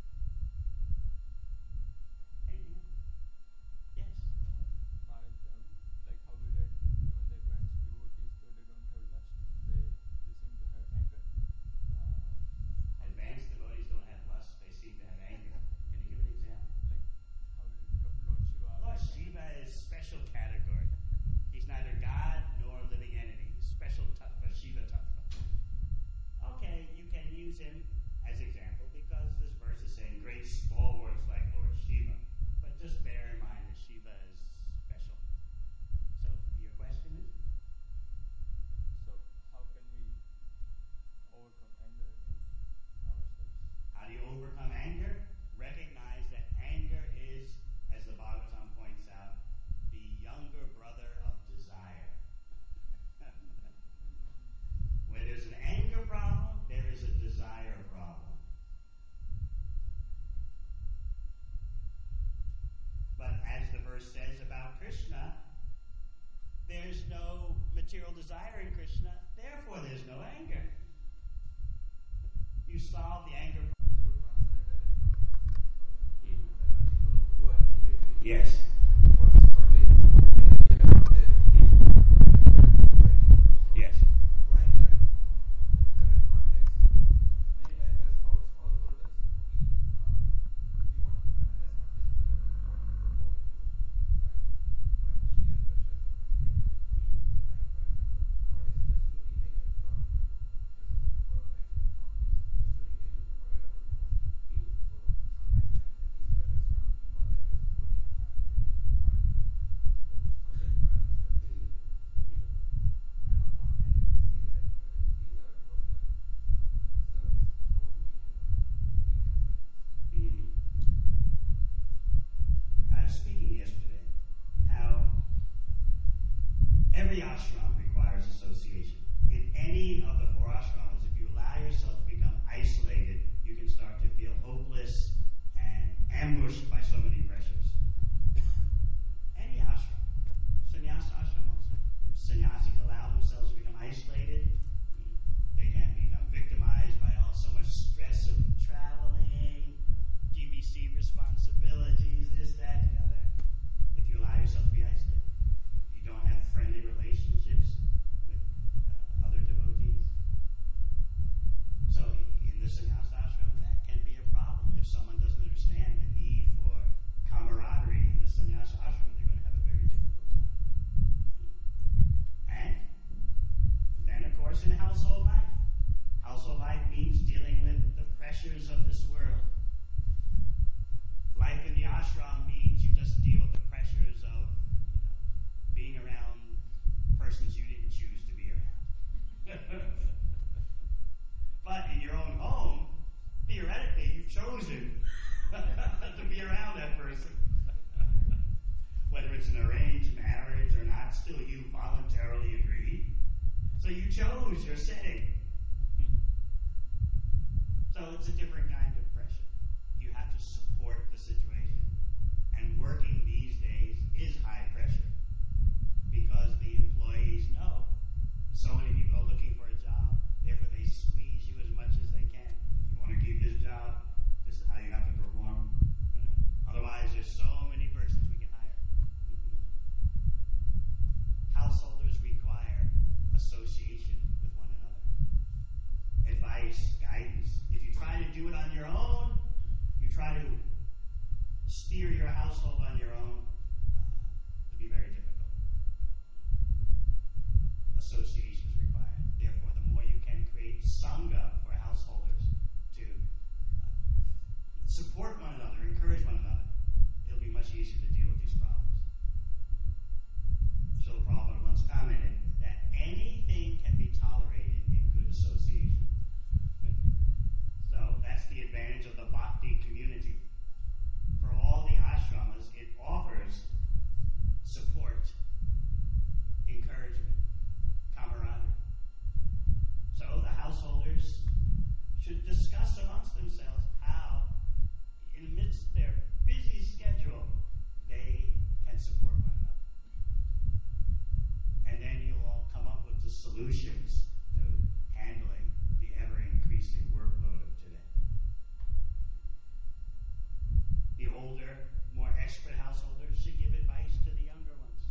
Speaker 1: Anything else? Yes.
Speaker 2: Uh, Maharaj, uh, like how we read, even the advanced devotees, though they don't have lust, they, they seem to have anger. Uh,
Speaker 1: Advanced devotees don't have lust, they seem to have anger. Can you give an example?
Speaker 2: like how Lord Shiva.
Speaker 1: Lord Shiva is special category. He's neither God nor living entity. He's special tattva, Shiva tattva. Okay, you can use him as example because this verse is saying great stalwarts like Lord Shiva. But just bear in mind that Shiva is special. So your question is?
Speaker 2: So how can we overcome anger in ourselves?
Speaker 1: How do you overcome anger? Recognize that anger is, as the Bhagavatam points out, the younger brother of desire. When there's an anger problem, there is a desire problem. But as the verse says about Krishna, there's no material desire in Krishna, therefore there's no anger. You solve the anger problem. Yes. Yes. I was speaking yesterday how every ashram requires association. In any of the four ashrams, if you allow yourself to become isolated, you can start to feel hopeless and ambushed by so many pressures. Any ashram, sannyasa ashram also. If sannyasis allow themselves to become isolated, they can become victimized by all so much stress of traveling, G B C responsibilities, this, that, and the other. If you allow yourself to be isolated, if you don't have friendly relationships with uh, other devotees. So in the sannyasa ashram, that can be a problem. If someone doesn't understand the need for camaraderie in the sannyasa ashram, they're going to have a very difficult time. And then, of course, in household life. Household life means dealing with the pressures of this world. Life in the ashram means you just deal with the pressures of, you know, being around persons you didn't choose to be around. But in your own home, theoretically, you've chosen to be around that person. Whether it's an arranged marriage or not, still you voluntarily agreed. So you chose your setting. So it's a different kind of pressure. You have to support the situation. And working these days is high pressure because the employees know so many people are looking for a job. Therefore, they squeeze you as much as they can. If you want to keep this job, this is how you have to perform. Otherwise, there's so many persons we can hire. Householders require association with one another. Advice, guidance. If you try to do it on your own, you try to steer your household on your own, uh, it'll be very difficult. Association is required. Therefore, the more you can create sangha for householders to uh, support one another, encourage one another, it'll be much easier to deal with these problems. Srila Prabhupada once commented that anything can be tolerated in good association. that's the advantage of the Bhakti community. For all the ashramas, it offers support, encouragement, camaraderie. So the householders should discuss amongst themselves how, in amidst their busy schedule, they can support one another. And then you'll all come up with the solutions to handling the ever-increasing workload of today. The older, more expert householders should give advice to the younger ones.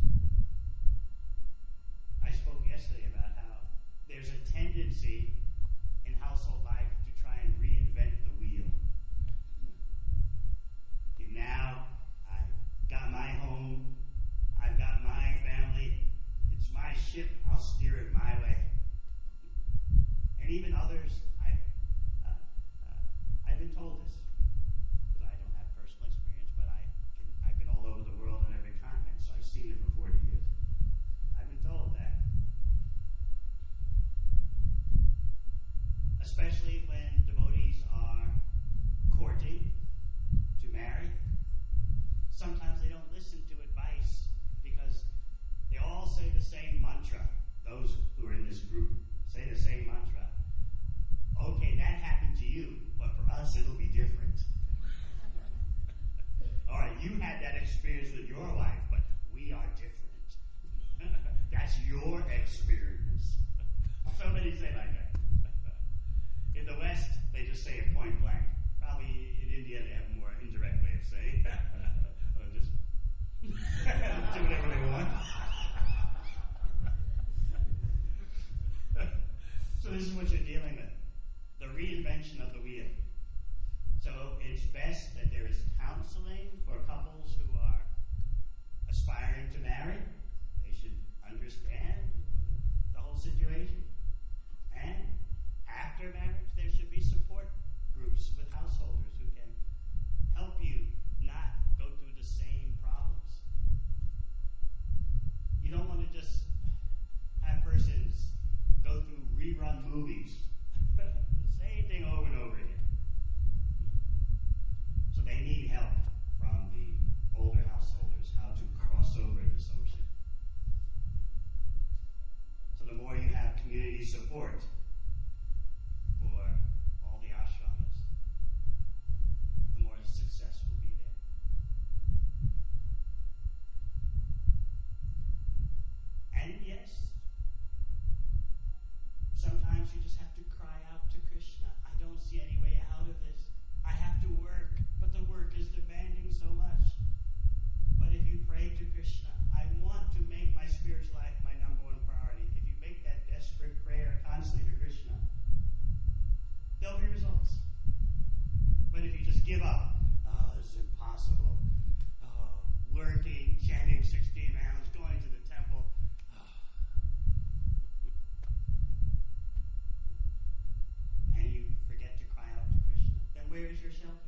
Speaker 1: I spoke yesterday about how there's a tendency in household life to try and reinvent the wheel. And now I've got my home, I've got my family, it's my ship, I'll steer it my way. And even others, I've, uh, uh, I've been told this, because I don't have personal experience, but I can, I've been all over the world on every continent, so I've seen it for forty years. I've been told that, especially when devotees are courting to marry, sometimes they don't listen to advice because they all say the same mantra. Those who are in this group say the same mantra. Okay, that happened to you, but for us it'll be different. All right, you had that experience with your wife, but we are different. That's your experience. Somebody say like that. In the West, they just say it point blank. Probably in India, they have a more indirect way of saying it. Or just do whatever they want. So this is what you're dealing with. The reinvention of the wheel. So it's best that there is counseling for couples who are aspiring to marry. They should understand the whole situation. And after marriage, there should be support groups with householders who can help you not go through the same problems. You don't want to just have persons go through rerun movies. The same thing over and over again. So they need help from the older householders how to cross over this ocean. So the more you have community support for all the ashramas, the more success will be there. And yes, sometimes you just have to cry out to Krishna. I don't see any way out of this. I have to work, but the work is demanding so much. But if you pray to Krishna, I want to make my spiritual life my number one priority. If you make that desperate prayer constantly to Krishna, there'll be results. But if you just give up, oh, this is impossible. Oh, working, chanting sixteen rounds, going to the temple. Oh. And you forget to cry out to Krishna, then where is your shelter?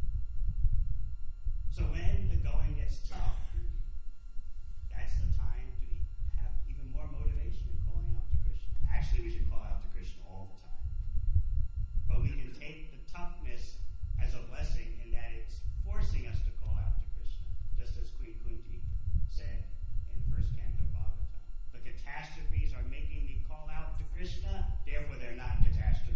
Speaker 1: So when the going gets tough, that's the time to have even more motivation in calling out to Krishna. Actually, we should call out to Krishna all the time. But we can take the toughness as a blessing in that it's forcing us to call out to Krishna, just as Queen Kunti said in the first canto of Bhagavatam. The catastrophes are making me call out to Krishna, therefore they're not catastrophes.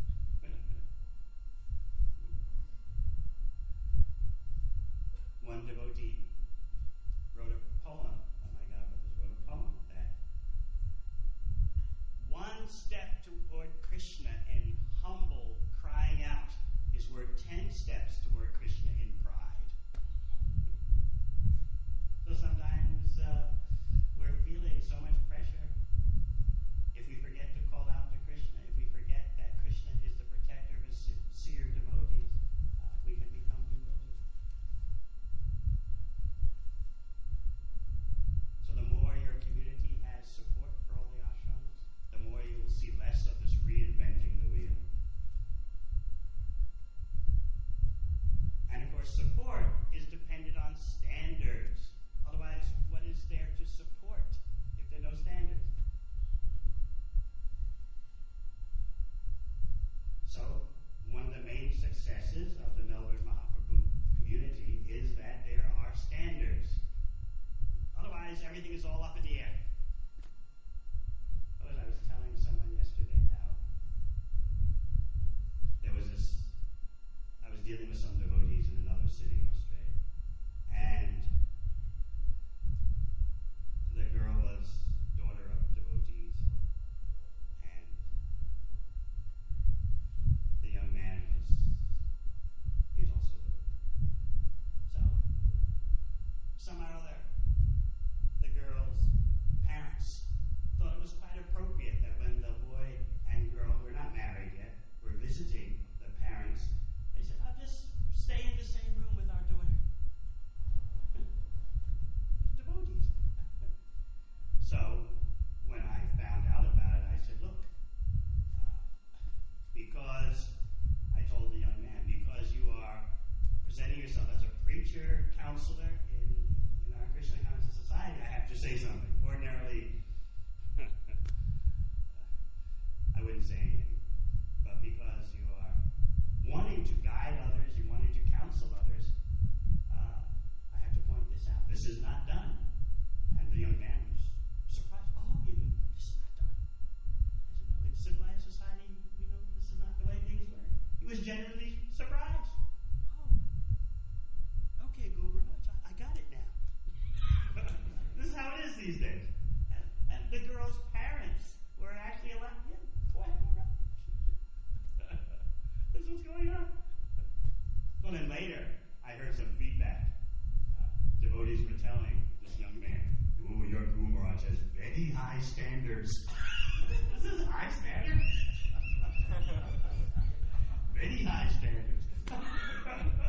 Speaker 1: One devotee wrote a poem, oh my God, but this wrote a poem that one step toward Krishna in humble crying out is worth ten steps toward Krishna in pride. So sometimes uh, we're feeling so much pressure. If we forget to call out to Krishna, if we forget that Krishna is the protector of his sincere devotees, uh, we can become bewildered. So the more your community has support for all the ashramas, the more you will see less of this reinventing the wheel. And of course, support is dependent on standards. Otherwise, what is there to support if there are no standards? dealing with some devotees in another city in Australia. And the girl was daughter of devotees, and the young man was, he's also a devotee. So, somehow or other, the girl's parents thought it was quite appropriate that when the boy and girl, who were not married yet, were visiting the parents, they said, I'll just stay in the same room with our daughter. Devotees. So, when I found out about it, I said, look, uh, because, I told the young man, because you are presenting yourself as a preacher, counselor in, in our Krishna conscious society, I have to say something. Ordinarily, I wouldn't say anything. But because you are wanting to guide others, you're wanting to counsel others, uh, I have to point this out. This is not done. And the young man was surprised. Oh, you mean this is not done? I said, no, in civilized society, we know this is not the way things work. He was genuinely surprised. Oh, okay, Guru Maharaj, I, I got it now. This is how it is these days. And, and the girl's parents were actually allowed, yeah, go ahead, go ahead. This is what's going on. Well, then later, I heard some feedback. Uh, devotees were telling this young man, "Ooh, your Guru Maharaj has very high standards." This is high standards? Very high standards.